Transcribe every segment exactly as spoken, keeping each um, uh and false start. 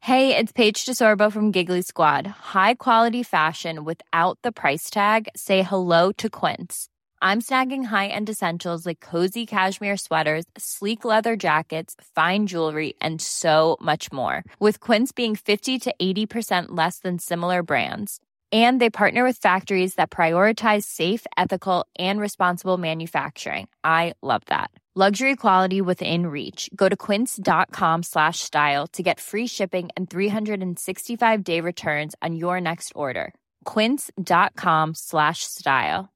Hey, it's Paige DeSorbo from Giggly Squad. High quality fashion without the price tag. Say hello to Quince. I'm snagging high-end essentials like cozy cashmere sweaters, sleek leather jackets, fine jewelry, and so much more. With Quince being fifty to eighty percent less than similar brands. And they partner with factories that prioritize safe, ethical, and responsible manufacturing. I love that. Luxury quality within reach. Go to quince.com slash style to get free shipping and three sixty-five day returns on your next order. Quince.com slash style.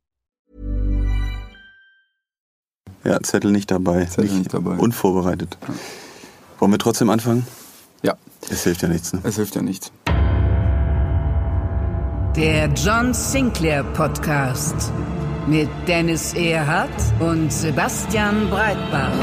Ja, Zettel nicht dabei. Zettel nicht, nicht dabei. Unvorbereitet. Ja. Wollen wir trotzdem anfangen? Ja. Es hilft ja nichts, ne? Es hilft ja nichts. Der John Sinclair Podcast mit Dennis Erhardt und Sebastian Breitbach.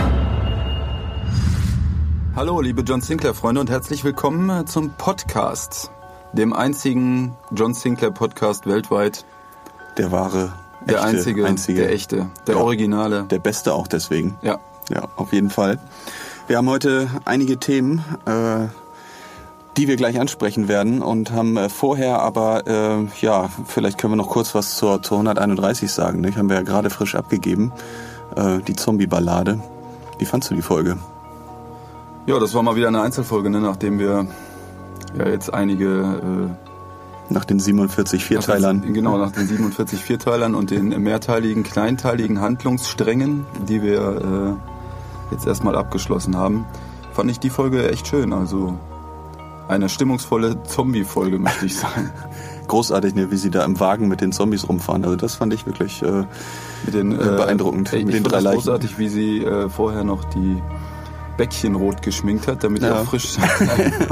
Hallo, liebe John Sinclair-Freunde und herzlich willkommen zum Podcast, dem einzigen John Sinclair-Podcast weltweit. Der wahre, der echte, einzige, einzige, der echte, der ja, Originale. Der beste auch deswegen. Ja. Ja, auf jeden Fall. Wir haben heute einige Themen, äh, die wir gleich ansprechen werden und haben äh, vorher aber, äh, ja, vielleicht können wir noch kurz was zur, zur hunderteinunddreißig sagen. Ne? Haben wir ja gerade frisch abgegeben, äh, die Zombie-Ballade. Wie fandst du die Folge? Ja, das war mal wieder eine Einzelfolge, ne? Nachdem wir ja jetzt einige... Äh, nach den siebenundvierzig Vierteilern. Nach den, genau, nach den siebenundvierzig Vierteilern und den mehrteiligen, kleinteiligen Handlungssträngen, die wir äh, jetzt erstmal abgeschlossen haben, fand ich die Folge echt schön. Also eine stimmungsvolle Zombie-Folge, möchte ich sagen. Großartig, ne, wie sie da im Wagen mit den Zombies rumfahren. Also das fand ich wirklich äh, mit den, äh, beeindruckend. Ich mit den fand drei das Leichen. Großartig, wie sie äh, vorher noch die Bäckchen rot geschminkt hat, damit ja. die auch frisch sein.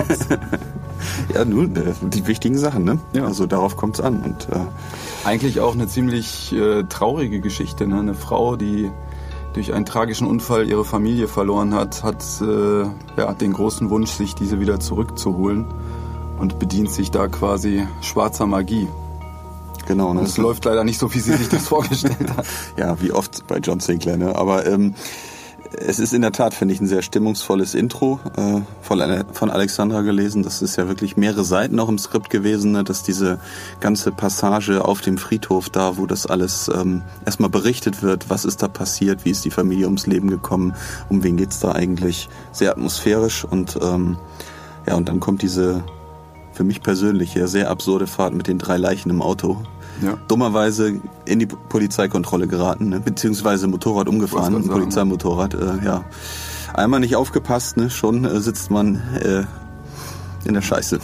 Ja, nun, die wichtigen Sachen, ne? Ja. Also darauf kommt's an. Und äh, eigentlich auch eine ziemlich äh, traurige Geschichte, ne? Eine Frau, die durch einen tragischen Unfall ihre Familie verloren hat, hat äh, ja, den großen Wunsch, sich diese wieder zurückzuholen und bedient sich da quasi schwarzer Magie. Genau. Ne? Und es läuft leider nicht so, wie sie sich das vorgestellt hat. Ja, wie oft bei John Sinclair, ne? Aber ähm, es ist in der Tat, finde ich, ein sehr stimmungsvolles Intro äh, von, von Alexandra gelesen. Das ist ja wirklich mehrere Seiten auch im Skript gewesen, ne? Dass diese ganze Passage auf dem Friedhof da, wo das alles ähm, erstmal berichtet wird, was ist da passiert, wie ist die Familie ums Leben gekommen, um wen geht's da eigentlich, sehr atmosphärisch und ähm, ja, und dann kommt diese für mich persönlich ja sehr absurde Fahrt mit den drei Leichen im Auto. Ja. Dummerweise in die Polizeikontrolle geraten, ne? Beziehungsweise Motorrad umgefahren, ein Polizeimotorrad. Äh, ja. Einmal nicht aufgepasst, ne? Schon äh, sitzt man äh, in der Scheiße.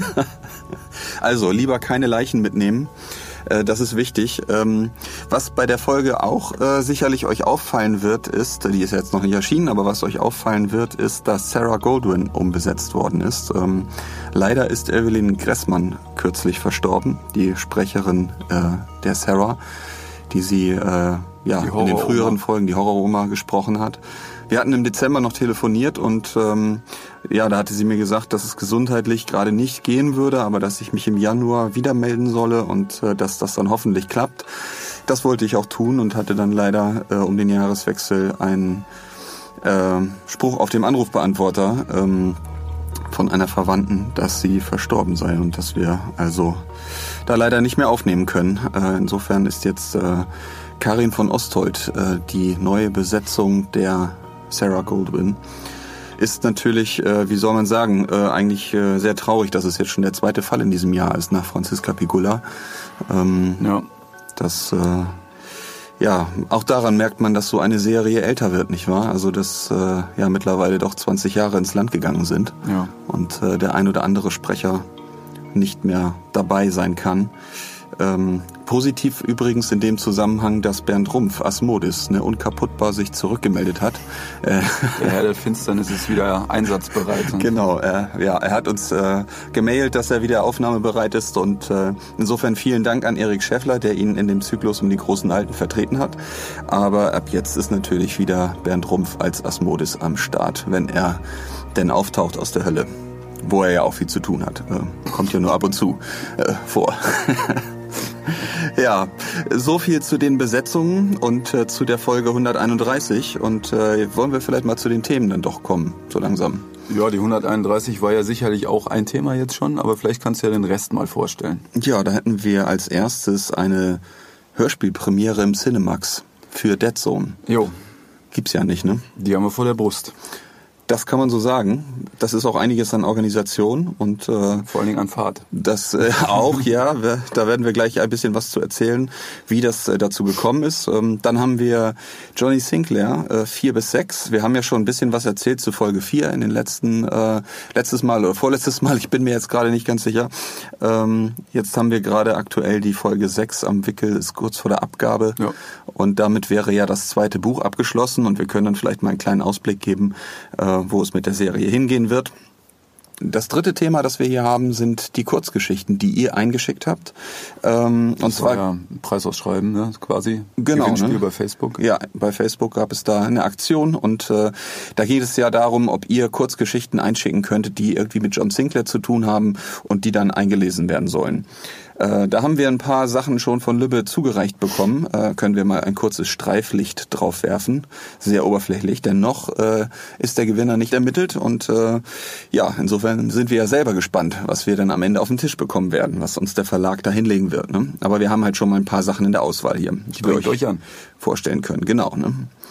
Also lieber keine Leichen mitnehmen. Das ist wichtig. Was bei der Folge auch äh, sicherlich euch auffallen wird, ist, die ist jetzt noch nicht erschienen, aber was euch auffallen wird, ist, dass Sarah Goldwyn umbesetzt worden ist. Ähm, leider ist Evelyn Gressmann kürzlich verstorben, die Sprecherin äh, der Sarah, die sie äh, ja in den früheren Folgen, die Horror-Oma, gesprochen hat. Wir hatten im Dezember noch telefoniert und ähm, ja, da hatte sie mir gesagt, dass es gesundheitlich gerade nicht gehen würde, aber dass ich mich im Januar wieder melden solle und äh, dass das dann hoffentlich klappt. Das wollte ich auch tun und hatte dann leider äh, um den Jahreswechsel einen äh, Spruch auf dem Anrufbeantworter ähm, von einer Verwandten, dass sie verstorben sei und dass wir also da leider nicht mehr aufnehmen können. Äh, insofern ist jetzt äh, Karin von Ostholt äh, die neue Besetzung der Sarah Goldwyn. Ist natürlich, äh, wie soll man sagen, äh, eigentlich äh, sehr traurig, dass es jetzt schon der zweite Fall in diesem Jahr ist nach Franziska Pigula. Ähm, ja. Das, äh, ja, auch daran merkt man, dass so eine Serie älter wird, nicht wahr? Also, dass äh, ja mittlerweile doch zwanzig Jahre ins Land gegangen sind. Ja. Und äh, der ein oder andere Sprecher nicht mehr dabei sein kann. Ähm, positiv übrigens in dem Zusammenhang, dass Bernd Rumpf, Asmodis, ne, unkaputtbar sich zurückgemeldet hat. Äh, Der Herr der Finsternis ist wieder einsatzbereit. Genau, äh, ja, er hat uns äh, gemailt, dass er wieder aufnahmebereit ist und äh, insofern vielen Dank an Erik Schäffler, der ihn in dem Zyklus um die großen Alten vertreten hat. Aber ab jetzt ist natürlich wieder Bernd Rumpf als Asmodis am Start, wenn er denn auftaucht aus der Hölle. Wo er ja auch viel zu tun hat. Äh, kommt ja nur ab und zu äh, vor. Ja, so viel zu den Besetzungen und äh, zu der Folge hunderteinunddreißig. Und äh, wollen wir vielleicht mal zu den Themen dann doch kommen, so langsam. Ja, die hunderteinunddreißig war ja sicherlich auch ein Thema jetzt schon, aber vielleicht kannst du ja den Rest mal vorstellen. Ja, da hätten wir als erstes eine Hörspielpremiere im Cinemax für Dead Zone. Jo. Gibt's ja nicht, ne? Die haben wir vor der Brust. Das kann man so sagen. Das ist auch einiges an Organisation und äh, vor allen Dingen an Fahrt. Das äh, auch, ja. Wir, da werden wir gleich ein bisschen was zu erzählen, wie das äh, dazu gekommen ist. Ähm, dann haben wir Johnny Sinclair, äh, vier bis sechs. Wir haben ja schon ein bisschen was erzählt zu Folge vier in den letzten, äh, letztes Mal oder vorletztes Mal. Ich bin mir jetzt gerade nicht ganz sicher. Ähm, jetzt haben wir gerade aktuell die Folge sechs am Wickel, ist kurz vor der Abgabe. Ja. Und damit wäre ja das zweite Buch abgeschlossen und wir können dann vielleicht mal einen kleinen Ausblick geben, äh, wo es mit der Serie hingehen wird. Das dritte Thema, das wir hier haben, sind die Kurzgeschichten, die ihr eingeschickt habt. Ähm, und zwar ja ein Preisausschreiben, ne, quasi. Genau. Gewinnspiel Ne? bei Facebook. Ja, bei Facebook gab es da eine Aktion und äh, da geht es ja darum, ob ihr Kurzgeschichten einschicken könntet, die irgendwie mit John Sinclair zu tun haben und die dann eingelesen werden sollen. Äh, da haben wir ein paar Sachen schon von Lübbe zugereicht bekommen. Äh, können wir mal ein kurzes Streiflicht drauf werfen. Sehr oberflächlich, denn noch äh, ist der Gewinner nicht ermittelt. Und äh, ja, insofern sind wir ja selber gespannt, was wir dann am Ende auf den Tisch bekommen werden, was uns der Verlag da hinlegen wird. Ne? Aber wir haben halt schon mal ein paar Sachen in der Auswahl hier, die wir euch, euch an. vorstellen können. Genau. Ne?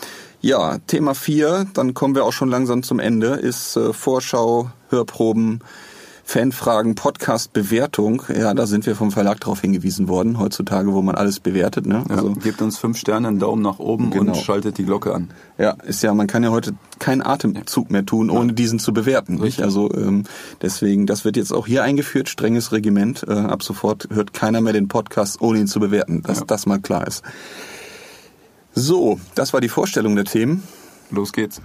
Ja, Thema vier, dann kommen wir auch schon langsam zum Ende, ist äh, Vorschau, Hörproben, Fanfragen, Podcast-Bewertung. Ja, da sind wir vom Verlag darauf hingewiesen worden, heutzutage, wo man alles bewertet. Ne? Ja, also gebt uns fünf Sterne, einen Daumen nach oben genau. und schaltet die Glocke an. Ja, ist ja, man kann ja heute keinen Atemzug mehr tun, ohne ja. diesen zu bewerten. Nicht? Also ähm, deswegen, das wird jetzt auch hier eingeführt, strenges Regiment. Äh, ab sofort hört keiner mehr den Podcast, ohne ihn zu bewerten, dass ja. das mal klar ist. So, das war die Vorstellung der Themen. Los geht's.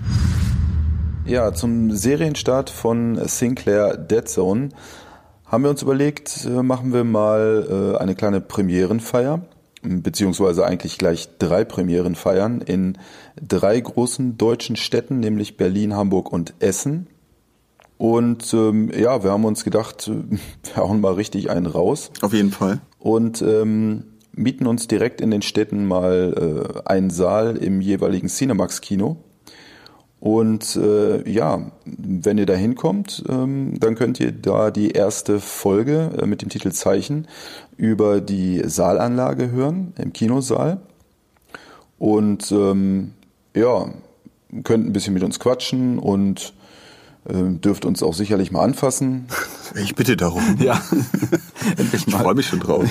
Ja, zum Serienstart von Sinclair Dead Zone haben wir uns überlegt, machen wir mal eine kleine Premierenfeier, beziehungsweise eigentlich gleich drei Premierenfeiern in drei großen deutschen Städten, nämlich Berlin, Hamburg und Essen. Und ähm, ja, wir haben uns gedacht, wir hauen mal richtig einen raus. Auf jeden Fall. Und ähm, mieten uns direkt in den Städten mal äh, einen Saal im jeweiligen Cinemax-Kino. Und äh, ja, wenn ihr da hinkommt, ähm, dann könnt ihr da die erste Folge äh, mit dem Titel Zeichen über die Saalanlage hören, im Kinosaal. Und ähm, ja, könnt ein bisschen mit uns quatschen und äh, dürft uns auch sicherlich mal anfassen. Ich bitte darum. Ja, endlich mal. Ich freue mich schon drauf.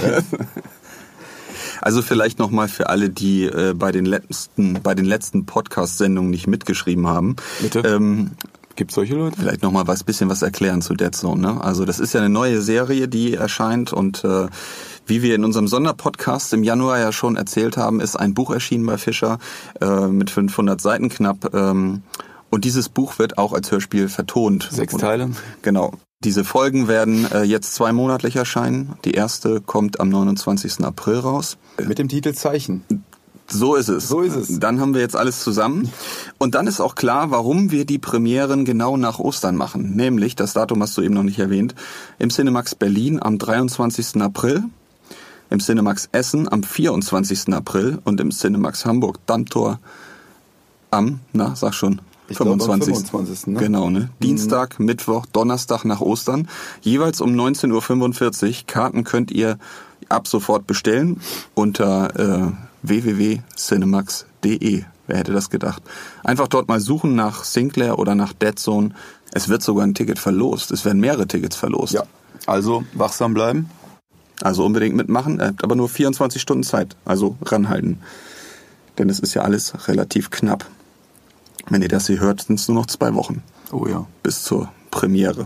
Also vielleicht nochmal für alle, die äh, bei den letzten, bei den letzten Podcast-Sendungen nicht mitgeschrieben haben. Bitte? Ähm, Gibt es solche Leute? Vielleicht nochmal was bisschen was erklären zu Dead Zone. Ne? Also das ist ja eine neue Serie, die erscheint und äh, wie wir in unserem Sonderpodcast im Januar ja schon erzählt haben, ist ein Buch erschienen bei Fischer äh, mit fünfhundert Seiten knapp. Ähm, und dieses Buch wird auch als Hörspiel vertont. Sechs Teile? Und, genau. Diese Folgen werden äh, jetzt zweimonatlich erscheinen. Die erste kommt am neunundzwanzigsten April raus. Mit dem Titel Zeichen. So ist es. So ist es. Dann haben wir jetzt alles zusammen. Und dann ist auch klar, warum wir die Premieren genau nach Ostern machen. Nämlich, das Datum hast du eben noch nicht erwähnt, im Cinemax Berlin am dreiundzwanzigsten April, im Cinemax Essen am vierundzwanzigsten April und im Cinemax Hamburg Dammtor am, na, sag schon, Ich fünfundzwanzigsten fünfundzwanzigsten Ne? Genau, ne? Dienstag, mhm. Mittwoch, Donnerstag nach Ostern. Jeweils um neunzehn Uhr fünfundvierzig. Karten könnt ihr ab sofort bestellen unter äh, w w w punkt cinemax punkt d e. Wer hätte das gedacht? Einfach dort mal suchen nach Sinclair oder nach Dead Zone. Es wird sogar ein Ticket verlost. Es werden mehrere Tickets verlost. Ja, also wachsam bleiben. Also unbedingt mitmachen. Ihr habt aber nur vierundzwanzig Stunden Zeit. Also ranhalten. Denn es ist ja alles relativ knapp. Wenn ihr das hier hört, sind es nur noch zwei Wochen. Oh ja. Bis zur Premiere.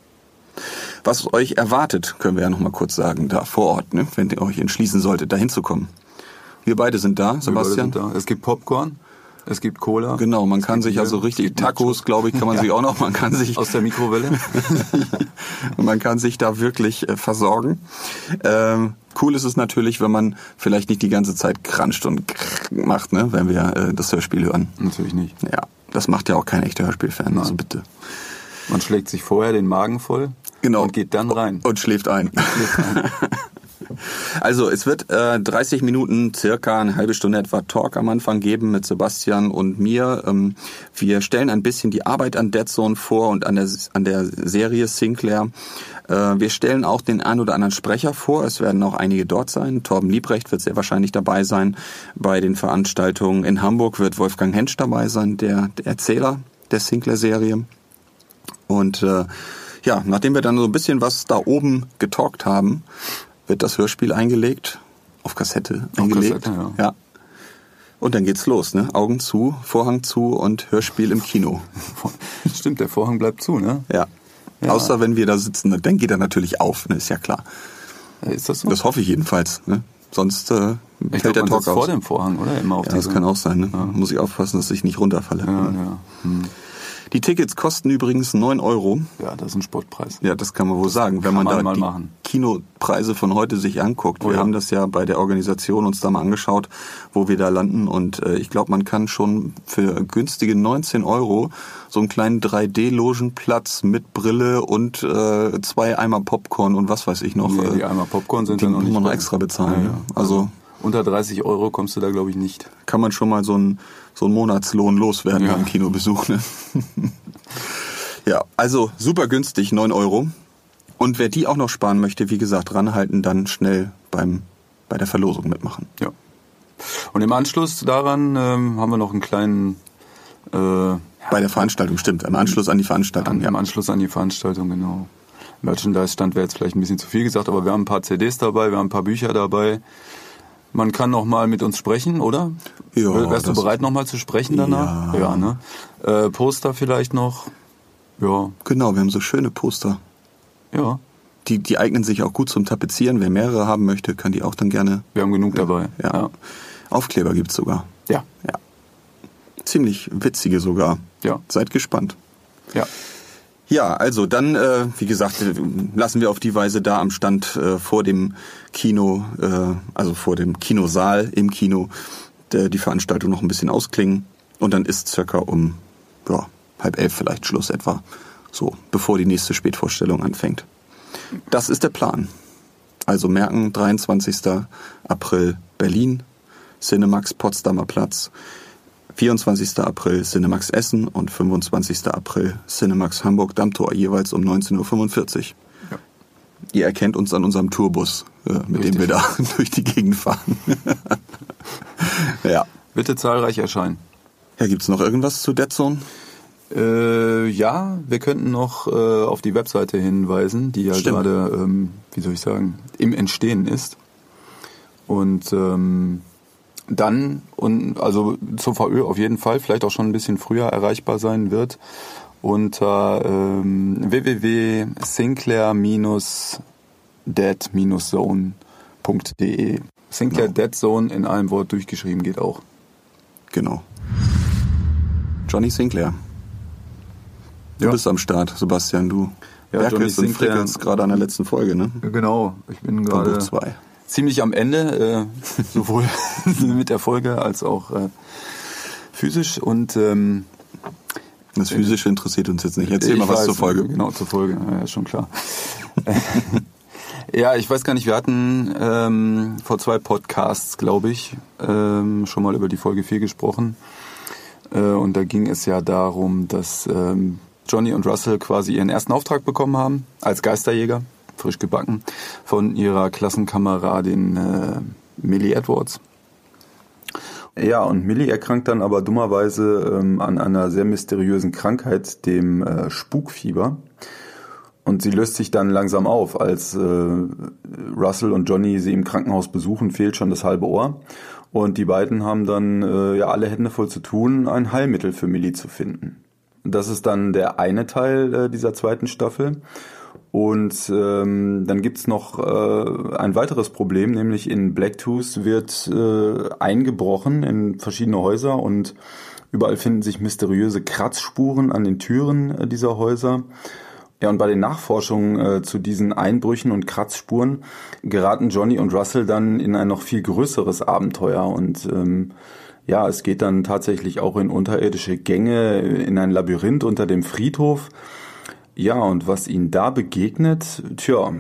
Was euch erwartet, können wir ja noch mal kurz sagen, da vor Ort, ne? Wenn ihr euch entschließen solltet, da hinzukommen. Wir beide sind da, Sebastian. Wir beide sind da. Es gibt Popcorn, es gibt Cola. Genau, man kann sich also richtig, Tacos, glaube ich, kann man ja. sich auch noch, man kann sich... Aus der Mikrowelle. Und man kann sich da wirklich äh, versorgen. Ähm, cool ist es natürlich, wenn man vielleicht nicht die ganze Zeit kranscht und macht, ne, wenn wir äh, das Hörspiel hören. Natürlich nicht. Ja, das macht ja auch kein echter Hörspielfan, also bitte. Man schlägt sich vorher den Magen voll genau. und geht dann rein. Und schläft ein. Und schläft ein. Also es wird äh, dreißig Minuten, circa eine halbe Stunde etwa Talk am Anfang geben mit Sebastian und mir. Ähm, wir stellen ein bisschen die Arbeit an Dead Zone vor und an der an der Serie Sinclair. Äh, wir stellen auch den ein oder anderen Sprecher vor. Es werden auch einige dort sein. Torben Liebrecht wird sehr wahrscheinlich dabei sein. Bei den Veranstaltungen in Hamburg wird Wolfgang Hensch dabei sein, der, der Erzähler der Sinclair-Serie. Und äh, ja, nachdem wir dann so ein bisschen was da oben getalkt haben, wird das Hörspiel eingelegt, auf Kassette auf eingelegt. Kassette, ja. ja. Und dann geht's los, ne? Augen zu, Vorhang zu und Hörspiel im Kino. Stimmt, der Vorhang bleibt zu, ne? Ja. ja. Außer wenn wir da sitzen, dann geht er natürlich auf, ne? Ist ja klar. Ist das so? Das hoffe ich jedenfalls, ne? Sonst äh, ich fällt glaub, der man Talk sitzt aus. vor dem Vorhang, oder? Immer auf ja, das diese... kann auch sein, ne? Ja. Muss ich aufpassen, dass ich nicht runterfalle. Ja, ja. Hm. Die Tickets kosten übrigens neun Euro. Ja, das ist ein Sportpreis. Ja, das kann man wohl sagen, wenn kann man, man da mal die machen. Kinopreise von heute sich anguckt. Oh, wir ja. haben das ja bei der Organisation uns da mal angeschaut, wo wir da landen. Und äh, ich glaube, man kann schon für günstige neunzehn Euro so einen kleinen drei D-Logenplatz mit Brille und äh, zwei Eimer Popcorn und was weiß ich noch. Nee, die äh, Eimer Popcorn sind die dann noch muss nicht man noch bei. extra bezahlen. Ja, Ja. ja. Also unter dreißig Euro kommst du da, glaube ich, nicht. kann man schon mal so einen so einen Monatslohn loswerden Ja. beim Kinobesuch. Ne? Ja, also super günstig, neun Euro. Und wer die auch noch sparen möchte, wie gesagt, ranhalten, dann schnell beim bei der Verlosung mitmachen. Ja. Und im Anschluss daran ähm, haben wir noch einen kleinen... Äh, Bei der Veranstaltung, stimmt. Im Anschluss an die Veranstaltung. an, ja. Im Anschluss an die Veranstaltung, genau. Merchandise-Stand wäre jetzt vielleicht ein bisschen zu viel gesagt, aber wir haben ein paar C Ds dabei, wir haben ein paar Bücher dabei. Man kann noch mal mit uns sprechen, oder? Ja, Wärst du das- bereit, noch mal zu sprechen danach? Ja. Ja, ne? Äh, Poster vielleicht noch? Ja, Genau, wir haben so schöne Poster. ja. Die, die eignen sich auch gut zum Tapezieren. Wer mehrere haben möchte, kann die auch dann gerne. Wir haben genug dabei. Ja. Ja. Aufkleber gibt's sogar. Ja. Ja. Ziemlich witzige sogar. Ja. Seid gespannt. Ja. Ja, also dann, äh, wie gesagt, äh, lassen wir auf die Weise da am Stand äh, vor dem Kino, äh, also vor dem Kinosaal im Kino, der, die Veranstaltung noch ein bisschen ausklingen. Und dann ist circa um ja, halb elf vielleicht Schluss etwa, so bevor die nächste Spätvorstellung anfängt. Das ist der Plan. Also merken, dreiundzwanzigster April Berlin, Cinemax Potsdamer Platz, vierundzwanzigster April Cinemax Essen und fünfundzwanzigster April Cinemax Hamburg Dammtor, jeweils um neunzehn Uhr fünfundvierzig. Ja. Ihr erkennt uns an unserem Tourbus, äh, mit Richtig. dem wir da durch die Gegend fahren. Ja. Bitte zahlreich erscheinen. Ja, gibt's noch irgendwas zu Dead Zone? Äh, ja, wir könnten noch äh, auf die Webseite hinweisen, die ja Stimmt. gerade, ähm, wie soll ich sagen, im Entstehen ist. Und ähm, dann, und also zur V Ö auf jeden Fall, vielleicht auch schon ein bisschen früher erreichbar sein wird, unter ähm, w w w punkt sinclair dead zone punkt d e. Sinclair Genau. Dead Zone in einem Wort durchgeschrieben geht auch. Genau. Johnny Sinclair. Du Ja. bist am Start, Sebastian, du Ja, Johnny werkelst und Sinclair. frickelst gerade an der letzten Folge, ne? Genau, ich bin Von gerade Buch zwei. ziemlich am Ende, äh, sowohl mit der Folge als auch äh, physisch. Und ähm, Das Physische interessiert uns jetzt nicht. Erzähl ich mal was weiß, zur Folge. Genau, zur Folge, ja, ist schon klar. Ja, ich weiß gar nicht, wir hatten ähm, vor zwei Podcasts, glaube ich, ähm, schon mal über die Folge vier gesprochen. Äh, und da ging es ja darum, dass ähm, Johnny und Russell quasi ihren ersten Auftrag bekommen haben, als Geisterjäger, frisch gebacken, von ihrer Klassenkameradin äh, Millie Edwards. Ja, und Millie erkrankt dann aber dummerweise ähm, an einer sehr mysteriösen Krankheit, dem äh, Spukfieber. Und sie löst sich dann langsam auf. Als äh, Russell und Johnny sie im Krankenhaus besuchen, fehlt schon das halbe Ohr. Und die beiden haben dann äh, ja alle Hände voll zu tun, ein Heilmittel für Millie zu finden. Das ist dann der eine Teil äh, dieser zweiten Staffel. Und ähm, dann gibt's noch äh, ein weiteres Problem, nämlich in Blacktooth wird äh, eingebrochen in verschiedene Häuser und überall finden sich mysteriöse Kratzspuren an den Türen äh, dieser Häuser. Ja, und bei den Nachforschungen äh, zu diesen Einbrüchen und Kratzspuren geraten Johnny und Russell dann in ein noch viel größeres Abenteuer. Und ähm, ja, es geht dann tatsächlich auch in unterirdische Gänge, in ein Labyrinth unter dem Friedhof. Ja, und was ihnen da begegnet, tja,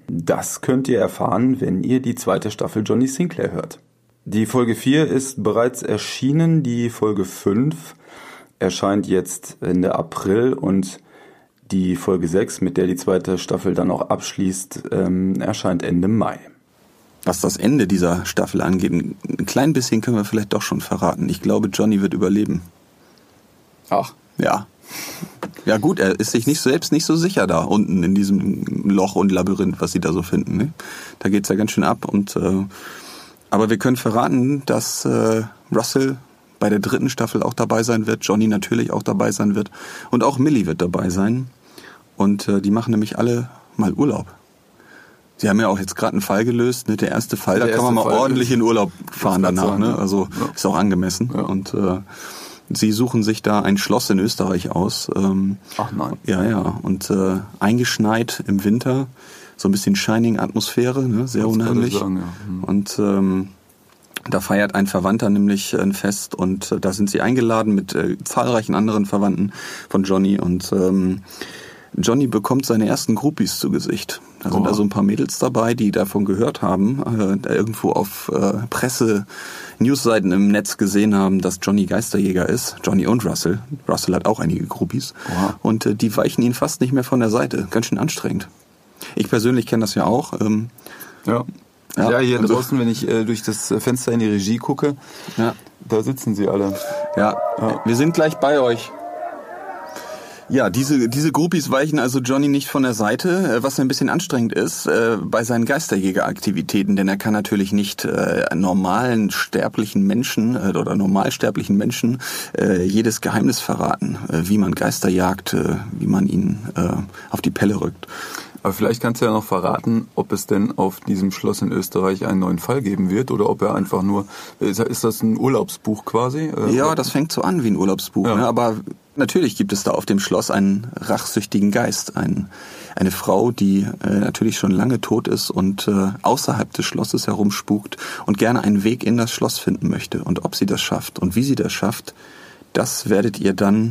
Das könnt ihr erfahren, wenn ihr die zweite Staffel Johnny Sinclair hört. Die Folge vier ist bereits erschienen, die Folge fünf erscheint jetzt Ende April und die Folge sechs, mit der die zweite Staffel dann auch abschließt, ähm, erscheint Ende Mai. Was das Ende dieser Staffel angeht, ein klein bisschen können wir vielleicht doch schon verraten. Ich glaube, Johnny wird überleben. Ach. Ja. Ja gut, er ist sich nicht selbst nicht so sicher da unten in diesem Loch und Labyrinth, was sie da so finden. Ne? Da geht's ja ganz schön ab. Und äh, aber wir können verraten, dass äh, Russell bei der dritten Staffel auch dabei sein wird, Johnny natürlich auch dabei sein wird und auch Millie wird dabei sein. Und äh, die machen nämlich alle mal Urlaub. Sie haben ja auch jetzt gerade einen Fall gelöst, ne? Der erste Fall, der da kann man mal Fall ordentlich in Urlaub fahren danach. Sagen, ne? Also ja. Ist auch angemessen. Ja. Und äh, sie suchen sich da ein Schloss in Österreich aus. Ähm, Ach nein. Ja, ja. Und äh, eingeschneit im Winter, so ein bisschen Shining-Atmosphäre, ne? Sehr unheimlich. Sagen, ja. Hm. Und ähm, da feiert ein Verwandter nämlich ein Fest und äh, da sind sie eingeladen mit äh, zahlreichen anderen Verwandten von Johnny und ähm, Johnny bekommt seine ersten Groupies zu Gesicht. Da sind oh. also ein paar Mädels dabei, die davon gehört haben, äh, irgendwo auf äh, Presse-Newsseiten im Netz gesehen haben, dass Johnny Geisterjäger ist. Johnny und Russell. Russell hat auch einige Groupies. Oh. Und äh, die weichen ihn fast nicht mehr von der Seite. Ganz schön anstrengend. Ich persönlich kenne das ja auch. Ähm, ja. Ja, ja, hier also draußen, wenn ich äh, durch das Fenster in die Regie gucke, ja. Da sitzen sie alle. Ja, ja, wir sind gleich bei euch. Ja, diese diese Groupies weichen also Johnny nicht von der Seite, was ein bisschen anstrengend ist äh, bei seinen Geisterjägeraktivitäten, denn er kann natürlich nicht äh, normalen sterblichen Menschen äh, oder normalsterblichen Menschen äh, jedes Geheimnis verraten, äh, wie man Geister jagt, äh, wie man ihn äh, auf die Pelle rückt. Aber vielleicht kannst du ja noch verraten, ob es denn auf diesem Schloss in Österreich einen neuen Fall geben wird oder ob er einfach nur, ist das ein Urlaubsbuch quasi? Ja, das fängt so an wie ein Urlaubsbuch, ja. Ne? Aber natürlich gibt es da auf dem Schloss einen rachsüchtigen Geist, ein, eine Frau, die äh, natürlich schon lange tot ist und äh, außerhalb des Schlosses herumspukt und gerne einen Weg in das Schloss finden möchte. Und ob sie das schafft und wie sie das schafft, das werdet ihr dann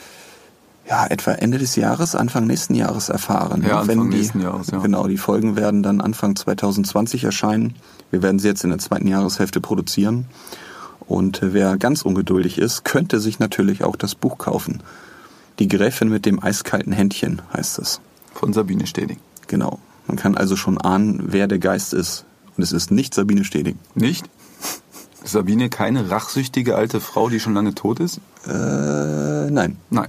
ja, etwa Ende des Jahres, Anfang nächsten Jahres erfahren. Ja, Anfang Wenn die, nächsten Jahres, ja. Genau, die Folgen werden dann Anfang zwanzig zwanzig erscheinen. Wir werden sie jetzt in der zweiten Jahreshälfte produzieren. Und wer ganz ungeduldig ist, könnte sich natürlich auch das Buch kaufen. Die Gräfin mit dem eiskalten Händchen heißt es. Von Sabine Steding. Genau. Man kann also schon ahnen, wer der Geist ist. Und es ist nicht Sabine Steding. Nicht? Ist Sabine keine rachsüchtige alte Frau, die schon lange tot ist? Äh, nein. Nein.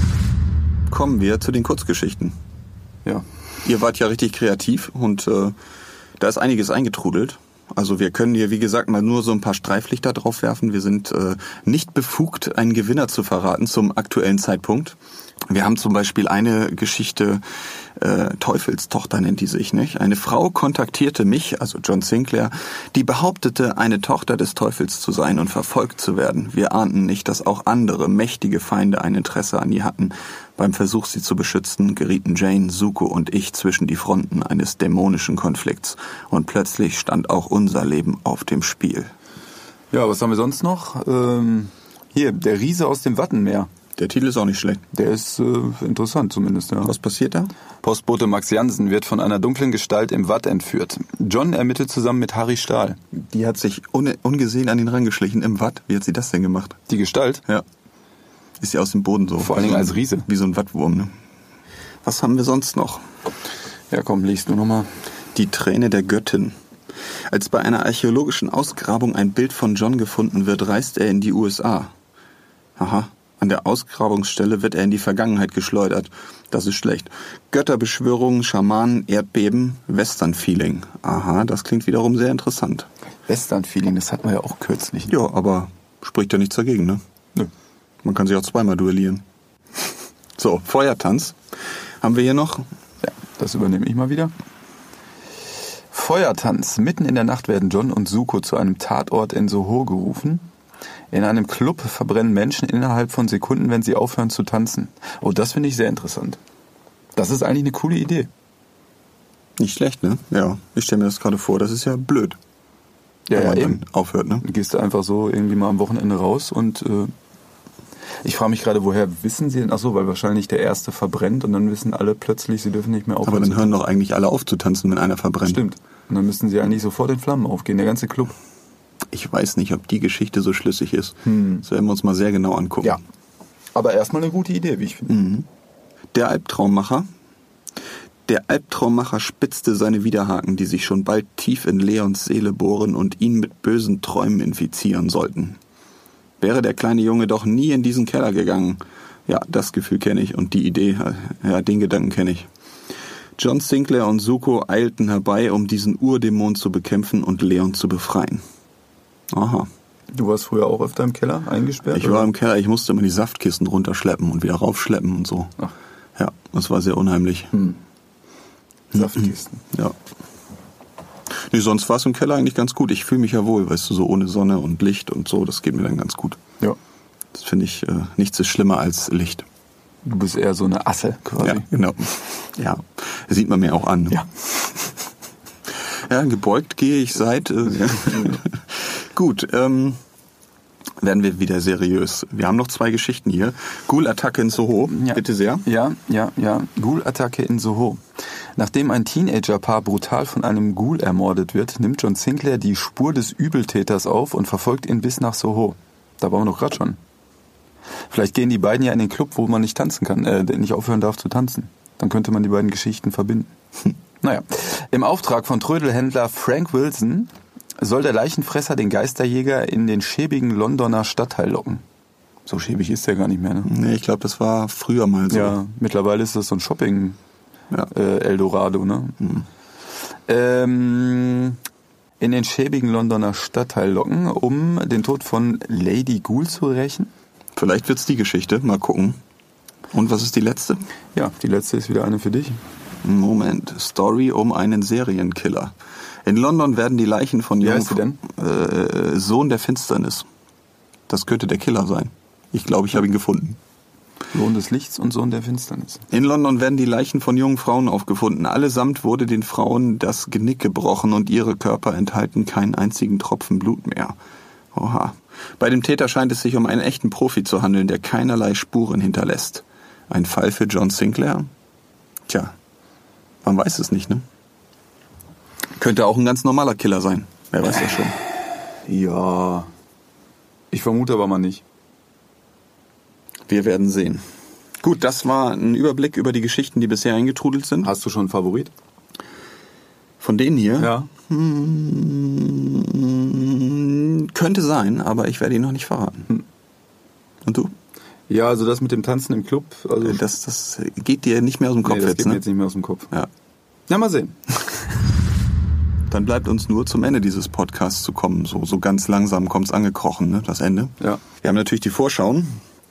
Kommen wir zu den Kurzgeschichten. Ja. Ihr wart ja richtig kreativ und äh, da ist einiges eingetrudelt. Also wir können hier, wie gesagt, mal nur so ein paar Streiflichter drauf werfen. Wir sind äh, nicht befugt, einen Gewinner zu verraten zum aktuellen Zeitpunkt. Wir haben zum Beispiel eine Geschichte, äh, Teufelstochter nennt die sich, nicht? Eine Frau kontaktierte mich, also John Sinclair, die behauptete, eine Tochter des Teufels zu sein und verfolgt zu werden. Wir ahnten nicht, dass auch andere mächtige Feinde ein Interesse an ihr hatten. Beim Versuch, sie zu beschützen, gerieten Jane, Zuko und ich zwischen die Fronten eines dämonischen Konflikts. Und plötzlich stand auch unser Leben auf dem Spiel. Ja, was haben wir sonst noch? Ähm, hier, der Riese aus dem Wattenmeer. Der Titel ist auch nicht schlecht. Der ist äh, interessant zumindest, ja. Was passiert da? Postbote Max Jansen wird von einer dunklen Gestalt im Watt entführt. John ermittelt zusammen mit Harry Stahl. Die hat sich un- ungesehen an ihn rangeschlichen im Watt. Wie hat sie das denn gemacht? Die Gestalt? Ja. Ist sie aus dem Boden so. Vor allen Dingen als Riese. Wie so ein Wattwurm, ne? Was haben wir sonst noch? Ja, komm, liest du nochmal. Die Träne der Göttin. Als bei einer archäologischen Ausgrabung ein Bild von John gefunden wird, reist er in die U S A. Aha. An der Ausgrabungsstelle wird er in die Vergangenheit geschleudert. Das ist schlecht. Götterbeschwörungen, Schamanen, Erdbeben, Western-Feeling. Aha, das klingt wiederum sehr interessant. Western-Feeling, das hatten wir ja auch kürzlich. Ja, aber spricht ja nichts dagegen, ne? Nö. Man kann sich auch zweimal duellieren. So, Feuertanz. Haben wir hier noch? Ja, das übernehme ich mal wieder. Feuertanz. Mitten in der Nacht werden John und Zuko zu einem Tatort in Soho gerufen. In einem Club verbrennen Menschen innerhalb von Sekunden, wenn sie aufhören zu tanzen. Oh, das finde ich sehr interessant. Das ist eigentlich eine coole Idee. Nicht schlecht, ne? Ja, ich stelle mir das gerade vor. Das ist ja blöd. Ja, wenn ja, man eben. Aufhört, ne? Gehst du einfach so irgendwie mal am Wochenende raus und äh, Ich frage mich gerade, woher wissen sie denn? Achso, weil wahrscheinlich der Erste verbrennt und dann wissen alle plötzlich, sie dürfen nicht mehr aufhören. Aber dann hören doch eigentlich alle auf zu tanzen, wenn einer verbrennt. Stimmt. Und dann müssten sie eigentlich sofort in Flammen aufgehen, der ganze Club. Ich weiß nicht, ob die Geschichte so schlüssig ist. Hm. Das werden wir uns mal sehr genau angucken. Ja. Aber erstmal eine gute Idee, wie ich finde. Mhm. Der Albtraummacher. Der Albtraummacher spitzte seine Widerhaken, die sich schon bald tief in Leons Seele bohren und ihn mit bösen Träumen infizieren sollten. Wäre der kleine Junge doch nie in diesen Keller gegangen. Ja, das Gefühl kenne ich und die Idee, ja, den Gedanken kenne ich. John Sinclair und Zuko eilten herbei, um diesen Urdämon zu bekämpfen und Leon zu befreien. Aha. Du warst früher auch öfter im Keller eingesperrt? Ich war oder? im Keller, ich musste immer die Saftkisten runterschleppen und wieder raufschleppen und so. Ach. Ja, das war sehr unheimlich. Hm. Saftkisten. Ja. Nee, sonst war es im Keller eigentlich ganz gut. Ich fühle mich ja wohl, weißt du, so ohne Sonne und Licht und so, das geht mir dann ganz gut. Ja. Das finde ich, äh, nichts ist schlimmer als Licht. Du bist eher so eine Asse quasi. Ja, genau. Ja, das sieht man mir auch an. Ja. Ja, gebeugt gehe ich seit... Äh, ja. Gut, ähm... werden wir wieder seriös. Wir haben noch zwei Geschichten hier. Ghoul-Attacke in Soho, ja. Bitte sehr. Ja, ja, ja. Ghoul-Attacke in Soho. Nachdem ein Teenagerpaar brutal von einem Ghoul ermordet wird, nimmt John Sinclair die Spur des Übeltäters auf und verfolgt ihn bis nach Soho. Da waren wir doch gerade schon. Vielleicht gehen die beiden ja in den Club, wo man nicht tanzen kann, äh, nicht aufhören darf zu tanzen. Dann könnte man die beiden Geschichten verbinden. Hm. Naja. Im Auftrag von Trödelhändler Frank Wilson soll der Leichenfresser den Geisterjäger in den schäbigen Londoner Stadtteil locken. So schäbig ist der gar nicht mehr, ne? Nee, ich glaube, das war früher mal so. Ja, mittlerweile ist das so ein Shopping ja. äh, Eldorado, ne? Mhm. Ähm, in den schäbigen Londoner Stadtteil locken, um den Tod von Lady Ghoul zu rächen. Vielleicht wird's die Geschichte, mal gucken. Und was ist die letzte? Ja, die letzte ist wieder eine für dich. Moment, Story um einen Serienkiller. In London werden die Leichen von jungen... Wie heißt sie denn? Äh, Sohn der Finsternis. Das könnte der Killer sein. Ich glaube, ich habe ihn gefunden. Sohn des Lichts und Sohn der Finsternis. In London werden die Leichen von jungen Frauen aufgefunden. Allesamt wurde den Frauen das Genick gebrochen und ihre Körper enthalten keinen einzigen Tropfen Blut mehr. Oha. Bei dem Täter scheint es sich um einen echten Profi zu handeln, der keinerlei Spuren hinterlässt. Ein Fall für John Sinclair? Tja, man weiß es nicht, ne? Könnte auch ein ganz normaler Killer sein. Wer weiß das schon. Ja, ich vermute aber mal nicht. Wir werden sehen. Gut, das war ein Überblick über die Geschichten, die bisher eingetrudelt sind. Hast du schon einen Favorit? Von denen hier? Ja. Hm, könnte sein, aber ich werde ihn noch nicht verraten. Hm. Und du? Ja, also das mit dem Tanzen im Club. Also das, das geht dir nicht mehr aus dem Kopf nee, das jetzt, geht ne? mir jetzt nicht mehr aus dem Kopf. Ja. Ja, mal sehen. Dann bleibt uns nur zum Ende dieses Podcasts zu kommen. So, so ganz langsam kommt es angekrochen, ne? Das Ende. Ja. Wir haben natürlich die Vorschauen.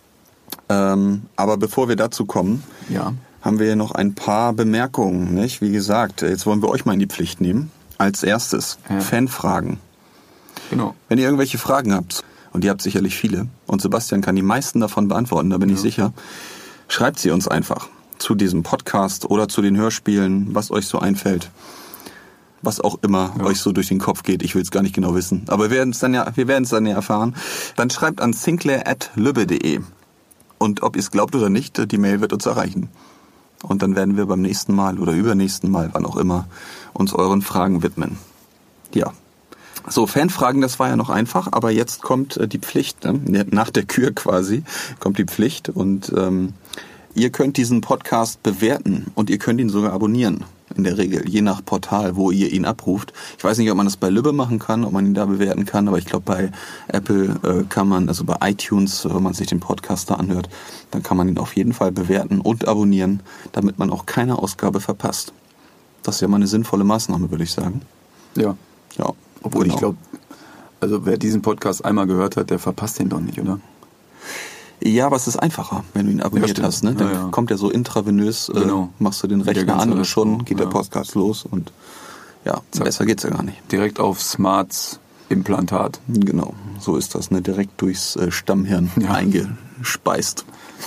Ähm, aber bevor wir dazu kommen, ja. haben wir noch ein paar Bemerkungen. Nicht? Wie gesagt, jetzt wollen wir euch mal in die Pflicht nehmen. Als erstes, ja. Fanfragen. Genau. Wenn ihr irgendwelche Fragen habt, und ihr habt sicherlich viele, und Sebastian kann die meisten davon beantworten, da bin ja. ich sicher, schreibt sie uns einfach zu diesem Podcast oder zu den Hörspielen, was euch so einfällt. Was auch immer ja. euch so durch den Kopf geht. Ich will es gar nicht genau wissen. Aber wir werden es dann ja, wir werden es dann ja erfahren. Dann schreibt an sinclair at lübbe punkt de. Und ob ihr es glaubt oder nicht, die Mail wird uns erreichen. Und dann werden wir beim nächsten Mal oder übernächsten Mal, wann auch immer, uns euren Fragen widmen. Ja. So, Fanfragen, das war ja noch einfach, aber jetzt kommt die Pflicht, ne? Nach der Kür quasi, kommt die Pflicht. Und ähm, ihr könnt diesen Podcast bewerten und ihr könnt ihn sogar abonnieren. In der Regel, je nach Portal, wo ihr ihn abruft. Ich weiß nicht, ob man das bei Lübbe machen kann, ob man ihn da bewerten kann, aber ich glaube, bei Apple äh, kann man, also bei iTunes, wenn man sich den Podcast da anhört, dann kann man ihn auf jeden Fall bewerten und abonnieren, damit man auch keine Ausgabe verpasst. Das ist ja mal eine sinnvolle Maßnahme, würde ich sagen. Ja. Ja. Obwohl genau. ich glaube, also wer diesen Podcast einmal gehört hat, der verpasst den doch nicht, oder? Ja, aber es ist einfacher, wenn du ihn abonniert ja, hast. Ne? Dann ja, ja. kommt er so intravenös, genau. äh, machst du den Rechner an und schon geht ja. der Podcast los. Und ja, Zack. Besser geht's ja gar nicht. Direkt auf Smarts Implantat. Genau, so ist das, ne? Direkt durchs äh, Stammhirn ja. eingespeist.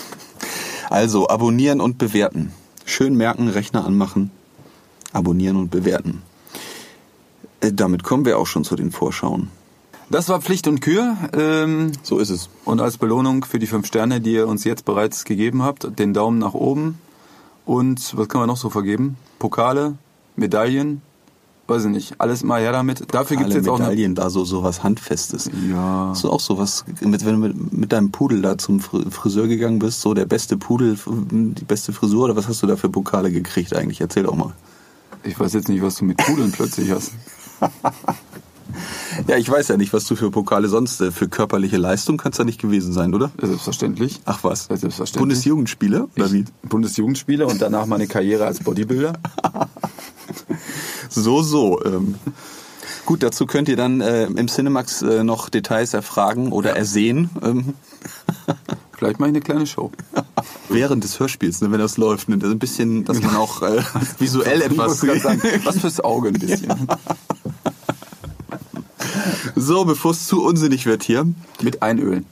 Also, abonnieren und bewerten. Schön merken, Rechner anmachen, abonnieren und bewerten. Äh, damit kommen wir auch schon zu den Vorschauen. Das war Pflicht und Kür. Ähm, so ist es. Und als Belohnung für die fünf Sterne, die ihr uns jetzt bereits gegeben habt, den Daumen nach oben. Und was können wir noch so vergeben? Pokale, Medaillen, weiß ich nicht, alles mal her damit. Dafür gibt's jetzt auch Medaillen, da so sowas Handfestes. Ja. Hast du auch sowas, mit, wenn du mit, mit deinem Pudel da zum Friseur gegangen bist, so der beste Pudel, die beste Frisur, oder was hast du da für Pokale gekriegt eigentlich? Erzähl doch mal. Ich weiß jetzt nicht, was du mit Pudeln plötzlich hast. Ja, ich weiß ja nicht, was du für Pokale sonst, für körperliche Leistung kann's ja nicht gewesen sein, oder? Ja, selbstverständlich. Ach was? Ja, selbstverständlich. Bundesjugendspieler? Oder wie? Bundesjugendspieler und danach meine Karriere als Bodybuilder. So, so. Ähm. Gut, dazu könnt ihr dann äh, im Cinemax äh, noch Details erfragen oder ja. ersehen. Ähm. Vielleicht mache ich eine kleine Show. Während des Hörspiels, ne, wenn das läuft. Ne, ein bisschen, dass man auch äh, visuell etwas... Sagen, was fürs Auge ein bisschen. Ja. So, bevor es zu unsinnig wird hier. Mit Einölen.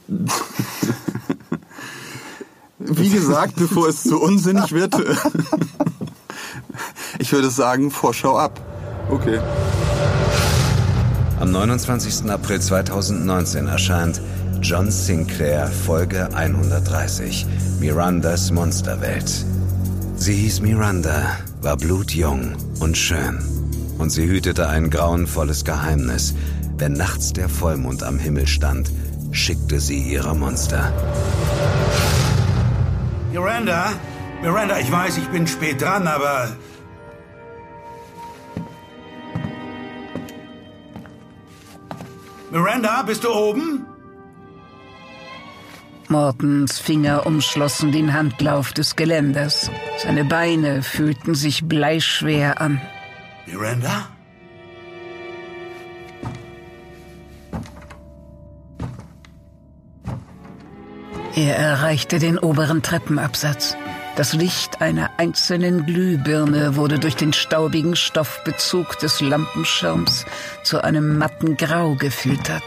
Wie gesagt, bevor es zu unsinnig wird. Ich würde sagen, Vorschau ab. Okay. Am neunundzwanzigsten April zweitausendneunzehn erscheint John Sinclair Folge hundertdreißig, Mirandas Monsterwelt. Sie hieß Miranda, war blutjung und schön. Und sie hütete ein grauenvolles Geheimnis. Wenn nachts der Vollmond am Himmel stand, schickte sie ihre Monster. Miranda? Miranda, ich weiß, ich bin spät dran, aber... Miranda, bist du oben? Mortons Finger umschlossen den Handlauf des Geländers. Seine Beine fühlten sich bleischwer an. Miranda? Er erreichte den oberen Treppenabsatz. Das Licht einer einzelnen Glühbirne wurde durch den staubigen Stoffbezug des Lampenschirms zu einem matten Grau gefiltert.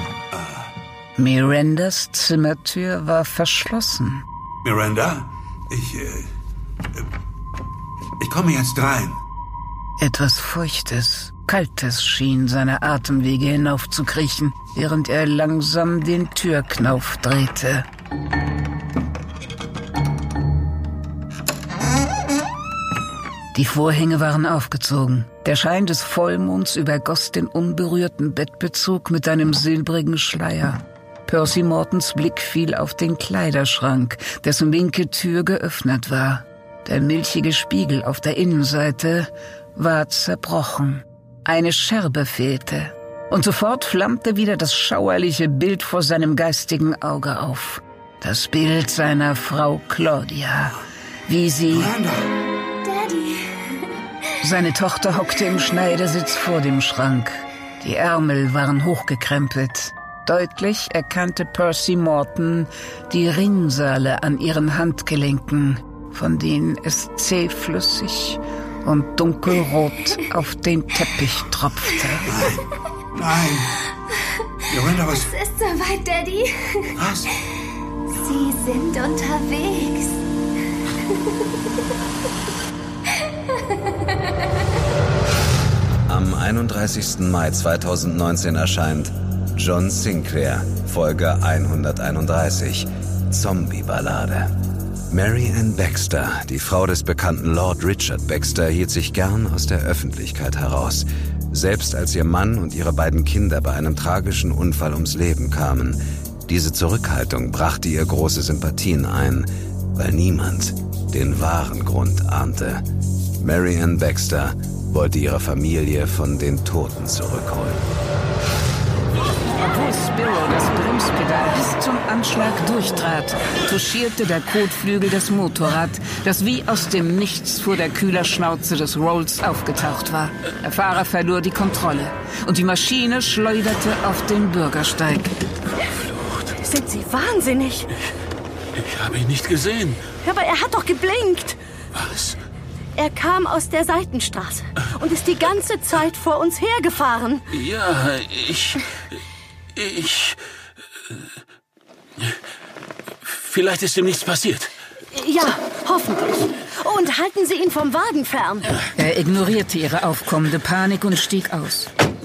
Mirandas Zimmertür war verschlossen. Miranda, ich, äh, ich komme jetzt rein. Etwas Feuchtes, Kaltes schien seine Atemwege hinaufzukriechen, während er langsam den Türknauf drehte. Die Vorhänge waren aufgezogen. Der Schein des Vollmonds übergoss den unberührten Bettbezug mit einem silbrigen Schleier. Percy Mortons Blick fiel auf den Kleiderschrank, dessen linke Tür geöffnet war. Der milchige Spiegel auf der Innenseite war zerbrochen. Eine Scherbe fehlte. Und sofort flammte wieder das schauerliche Bild vor seinem geistigen Auge auf. Das Bild seiner Frau Claudia. Wie sie... Miranda! Daddy! Seine Tochter hockte im Schneidersitz vor dem Schrank. Die Ärmel waren hochgekrempelt. Deutlich erkannte Percy Morton die Ringserle an ihren Handgelenken, von denen es zähflüssig und dunkelrot auf den Teppich tropfte. Nein, nein. Miranda, was... Es ist soweit, Daddy. Was? Sie sind unterwegs. Am einunddreißigsten Mai zweitausendneunzehn erscheint John Sinclair, Folge hunderteinunddreißig, Zombie-Ballade. Mary Ann Baxter, die Frau des bekannten Lord Richard Baxter, hielt sich gern aus der Öffentlichkeit heraus. Selbst als ihr Mann und ihre beiden Kinder bei einem tragischen Unfall ums Leben kamen. Diese Zurückhaltung brachte ihr große Sympathien ein, weil niemand den wahren Grund ahnte. Mary Ann Baxter wollte ihre Familie von den Toten zurückholen. Obwohl Sparrow das Bremspedal bis zum Anschlag durchtrat, touchierte der Kotflügel das Motorrad, das wie aus dem Nichts vor der Kühlerschnauze des Rolls aufgetaucht war. Der Fahrer verlor die Kontrolle und die Maschine schleuderte auf den Bürgersteig. Verflucht. Sind Sie wahnsinnig? Ich, ich habe ihn nicht gesehen. Aber er hat doch geblinkt. Was? Er kam aus der Seitenstraße und ist die ganze Zeit vor uns hergefahren. Ja, ich... Ich... Vielleicht ist ihm nichts passiert. Ja, hoffentlich. Und halten Sie ihn vom Wagen fern. Er ignorierte ihre aufkommende Panik und stieg aus.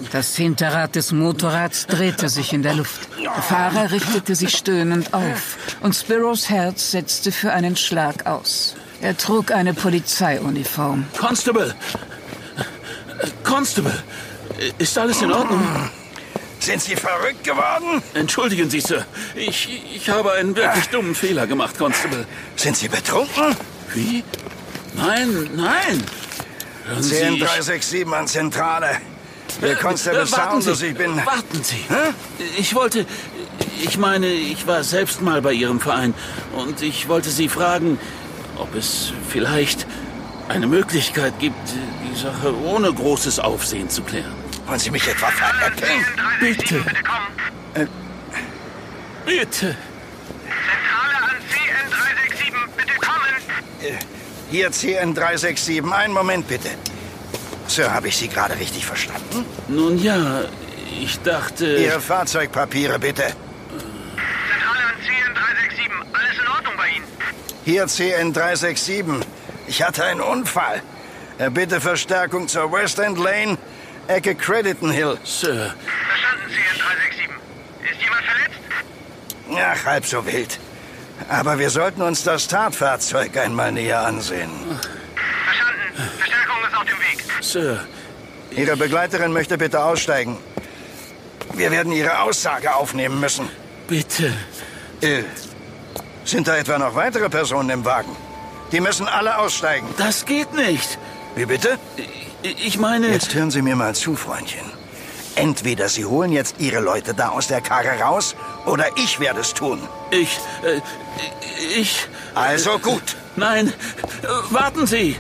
Das Hinterrad des Motorrads drehte sich in der Luft. Der Fahrer richtete sich stöhnend auf und Sparrows Herz setzte für einen Schlag aus. Er trug eine Polizeiuniform. Constable! Constable! Ist alles in Ordnung? Sind Sie verrückt geworden? Entschuldigen Sie, Sir. Ich, ich habe einen wirklich dummen Fehler gemacht, Constable. Sind Sie betrunken? Wie? Nein, nein. Hören Sie, zehn drei sechs sieben an Zentrale. Der Constable äh, warten Saunders, Sie, ich bin... Warten Sie. Hä? Ich wollte... Ich meine, ich war selbst mal bei Ihrem Verein. Und ich wollte Sie fragen, ob es vielleicht eine Möglichkeit gibt, die Sache ohne großes Aufsehen zu klären. Wollen Sie mich etwa veräppeln? Bitte. Äh, Bitte. Zentrale an C N drei sechs sieben, bitte kommen. äh, hier C N drei sechs sieben, einen Moment bitte. Sir, habe ich Sie gerade richtig verstanden? Nun ja, ich dachte... Ihre Fahrzeugpapiere, bitte. Zentrale an C N drei sechs sieben, alles in Ordnung bei Ihnen? Hier C N drei sechs sieben. Ich hatte einen Unfall. Äh, bitte Verstärkung zur West End Lane, Ecke Crediton Hill. Sir. Verstanden, C N drei sechs sieben. Ist jemand verletzt? Ach, halb so wild. Aber wir sollten uns das Tatfahrzeug einmal näher ansehen. Verstanden. Verstärkung ist auf dem Weg. Sir. Ihre Begleiterin möchte bitte aussteigen. Wir werden Ihre Aussage aufnehmen müssen. Bitte. Äh, sind da etwa noch weitere Personen im Wagen? Die müssen alle aussteigen. Das geht nicht. Wie bitte? Ich meine... Jetzt hören Sie mir mal zu, Freundchen. Entweder Sie holen jetzt Ihre Leute da aus der Karre raus, oder ich werde es tun. Ich... Äh, ich... Also gut. Nein, warten Sie.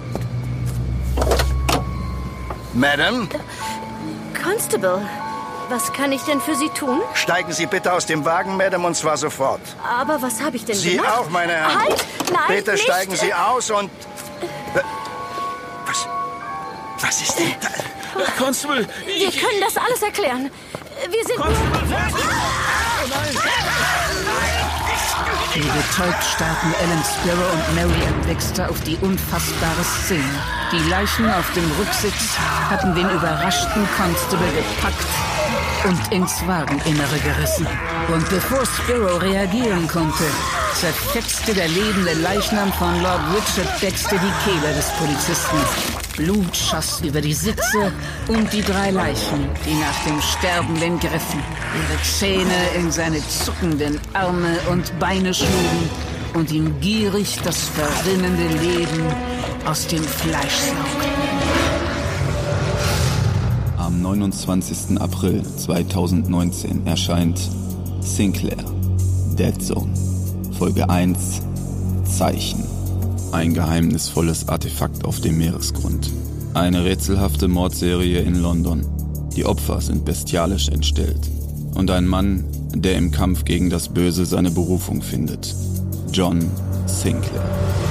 Madam? Constable, was kann ich denn für Sie tun? Steigen Sie bitte aus dem Wagen, Madam, und zwar sofort. Aber was habe ich denn Sie gemacht? auch, meine Herren. Halt! Nein, Bitte nicht. steigen Sie aus und... Was... Was ist denn da? Constable, Wir ich... können das alles erklären. Wir sind Constable, nur... Wie betäubt starrten Alan Sparrow und Mary Ann Baxter auf die unfassbare Szene. Die Leichen auf dem Rücksitz hatten den überraschten Constable gepackt und ins Wageninnere gerissen. Und bevor Sparrow reagieren konnte, zerfetzte der lebende Leichnam von Lord Richard Baxter die Kehle des Polizisten. Blut schoss über die Sitze und die drei Leichen, die nach dem Sterbenden griffen, ihre Zähne in seine zuckenden Arme und Beine schlugen und ihm gierig das verrinnende Leben aus dem Fleisch saugten. Am neunundzwanzigsten April zweitausendneunzehn erscheint Sinclair, Dead Zone, Folge eins, Zeichen. Ein geheimnisvolles Artefakt auf dem Meeresgrund. Eine rätselhafte Mordserie in London. Die Opfer sind bestialisch entstellt. Und ein Mann, der im Kampf gegen das Böse seine Berufung findet. John Sinclair.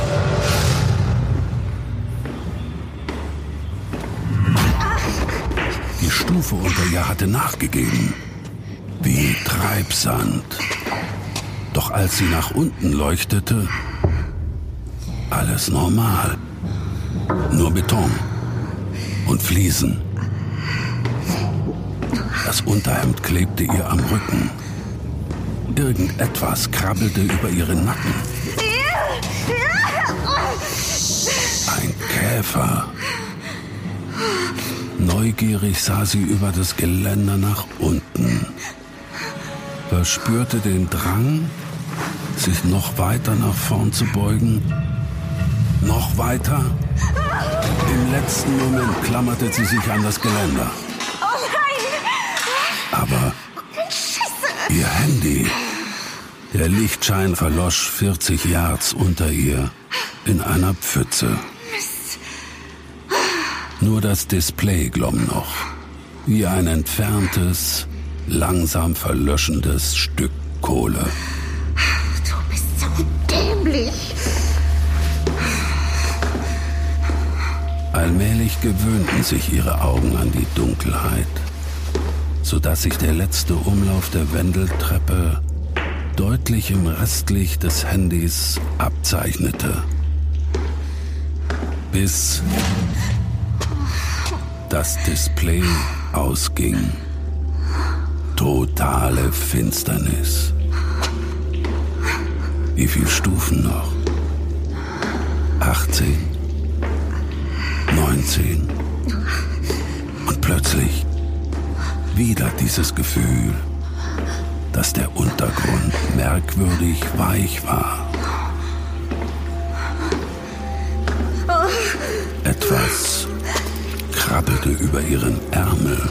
Die Stufe unter ihr hatte nachgegeben. Wie Treibsand. Doch als sie nach unten leuchtete, alles normal. Nur Beton und Fliesen. Das Unterhemd klebte ihr am Rücken. Irgendetwas krabbelte über ihren Nacken. Ein Käfer. Neugierig sah sie über das Geländer nach unten. Verspürte den Drang, sich noch weiter nach vorn zu beugen. Noch weiter? Im letzten Moment klammerte sie sich an das Geländer. Oh nein! Aber ihr Handy, der Lichtschein verlosch vierzig Yards unter ihr in einer Pfütze. Nur das Display glomm noch, wie ein entferntes, langsam verlöschendes Stück Kohle. Du bist so dämlich. Allmählich gewöhnten sich ihre Augen an die Dunkelheit, sodass sich der letzte Umlauf der Wendeltreppe deutlich im Restlicht des Handys abzeichnete. Bis das Display ausging. Totale Finsternis. Wie viele Stufen noch? achtzehn, neunzehn. Und plötzlich wieder dieses Gefühl, dass der Untergrund merkwürdig weich war. Etwas krabbelte über ihren Ärmel.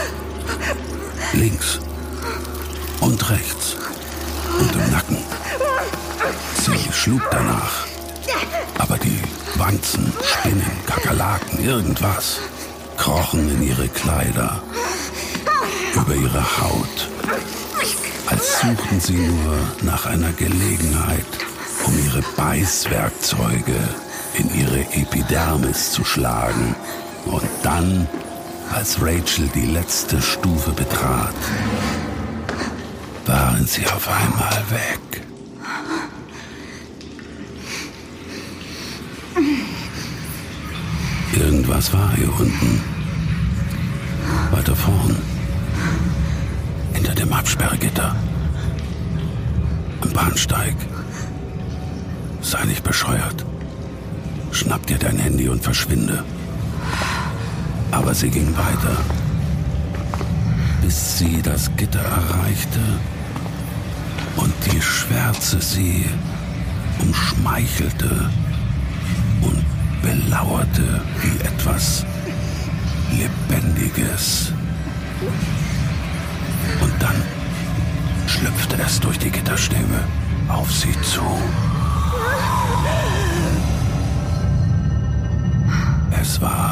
Links und rechts und im Nacken. Sie schlug danach. Aber die Wanzen, Spinnen, Kakerlaken, irgendwas krochen in ihre Kleider, über ihre Haut, als suchten sie nur nach einer Gelegenheit, um ihre Beißwerkzeuge in ihre Epidermis zu schlagen. Und dann, als Rachel die letzte Stufe betrat, waren sie auf einmal weg. Irgendwas war hier unten. Weiter vorn. Hinter dem Absperrgitter. Am Bahnsteig. Sei nicht bescheuert. Schnapp dir dein Handy und verschwinde. Aber sie ging weiter. Bis sie das Gitter erreichte und die Schwärze sie umschmeichelte und belauerte wie etwas Lebendiges. Und dann schlüpfte es durch die Gitterstäbe auf sie zu. Es war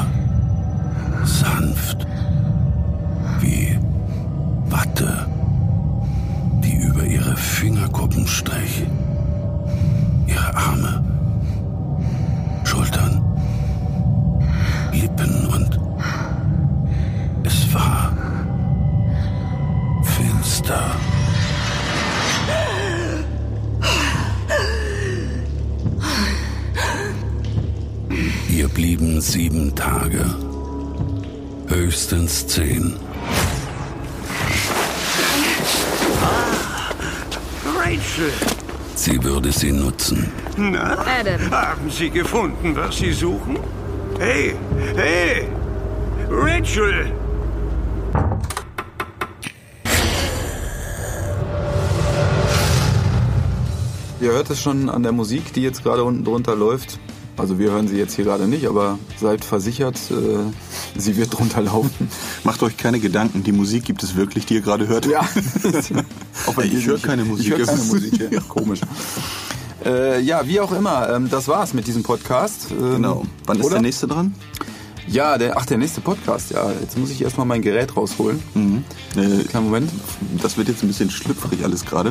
sanft wie Watte, die über ihre Fingerkuppen strich, ihre Arme, Schultern, Lippen und es war finster. Ihr blieben sieben Tage, höchstens zehn. Ah, Rachel! Sie würde sie nutzen. Na, Adam. Haben Sie gefunden, was Sie suchen? Hey, hey! Rachel! Ihr hört es schon an der Musik, die jetzt gerade unten drunter läuft. Also wir hören sie jetzt hier gerade nicht, aber seid versichert, äh, sie wird drunter laufen. Macht euch keine Gedanken, die Musik gibt es wirklich, die ihr gerade hört. Ja. Auch wenn ich höre keine Musik. Ich höre keine Musik, ja. Komisch. Äh, ja, wie auch immer, ähm, das war's mit diesem Podcast. Ähm, genau. Wann ist oder? der nächste dran? Ja, der, ach, der nächste Podcast, ja. Jetzt muss ich erstmal mein Gerät rausholen. Mhm. Äh, Kleinen Moment. Das wird jetzt ein bisschen schlüpfrig alles gerade.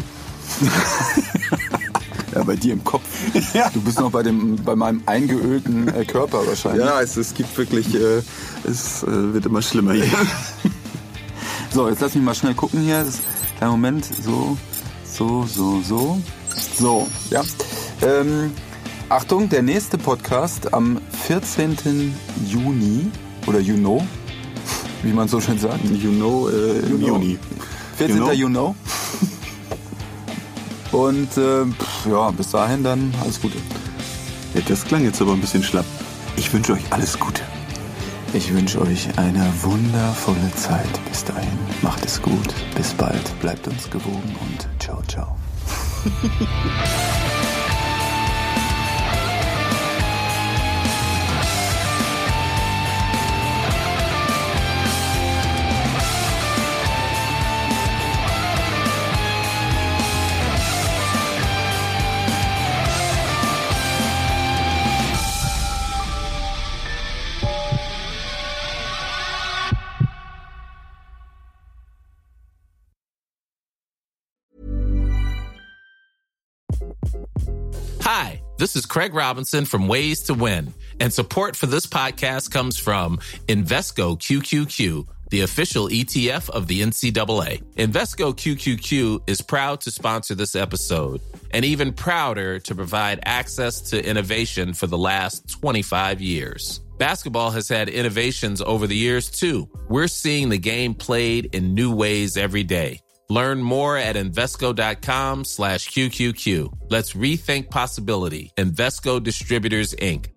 Ja, bei dir im Kopf. Ja. Du bist noch bei dem, bei meinem eingeölten äh, Körper wahrscheinlich. Ja, es, es gibt wirklich, äh, es äh, wird immer schlimmer hier. So, jetzt lass mich mal schnell gucken hier. Das, kleinen Moment, so, so, so, so. So, ja. Ähm, Achtung, der nächste Podcast am vierzehnten Juni oder Juno, wie man so schön sagt. Juno, äh, im Juni. vierzehnten Juni. Und äh, pff, ja, bis dahin dann alles Gute. Ja, das klang jetzt aber ein bisschen schlapp. Ich wünsche euch alles Gute. Ich wünsche euch eine wundervolle Zeit. Bis dahin, macht es gut. Bis bald. Bleibt uns gewogen und ciao, ciao. Hi, this is Craig Robinson from Ways to Win, and support for this podcast comes from Invesco Q Q Q, the official E T F of the N C double A. Invesco Q Q Q is proud to sponsor this episode, and even prouder to provide access to innovation for the last twenty-five years. Basketball has had innovations over the years, too. We're seeing the game played in new ways every day. Learn more at Invesco.com slash QQQ. Let's rethink possibility. Invesco Distributors, Incorporated.